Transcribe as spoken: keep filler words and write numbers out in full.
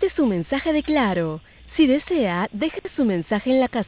este es su mensaje de Claro. Si desea, deje su mensaje en la casilla